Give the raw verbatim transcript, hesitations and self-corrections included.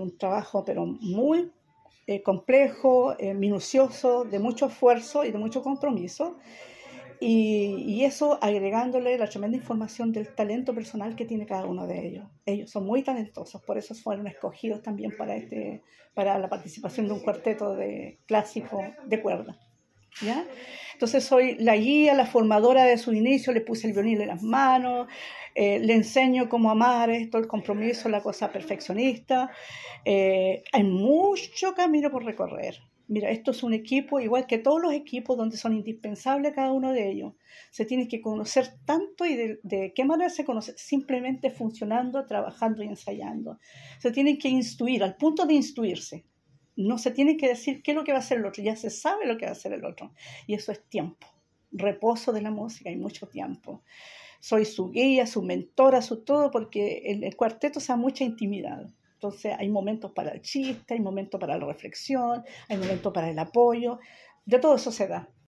un trabajo pero muy eh, complejo, eh, minucioso, de mucho esfuerzo y de mucho compromiso. Y, y eso agregándole la tremenda información del talento personal que tiene cada uno de ellos. Ellos son muy talentosos, por eso fueron escogidos también para, este, para la participación de un cuarteto de clásico de cuerda. ¿Ya? Entonces soy la guía, la formadora de su inicio, le puse el violín en las manos, eh, le enseño cómo amar esto, el compromiso, la cosa perfeccionista. Eh, hay mucho camino por recorrer. Mira, esto es un equipo, igual que todos los equipos, donde son indispensables cada uno de ellos. Se tiene que conocer tanto y de, de qué manera se conoce, simplemente funcionando, trabajando y ensayando. Se tienen que instruir, al punto de instruirse. No se tiene que decir qué es lo que va a hacer el otro, ya se sabe lo que va a hacer el otro. Y eso es tiempo, reposo de la música y mucho tiempo. Soy su guía, su mentora, su todo, porque en el cuarteto se da mucha intimidad. Entonces hay momentos para el chiste, hay momentos para la reflexión, hay momentos para el apoyo, de todo eso se da.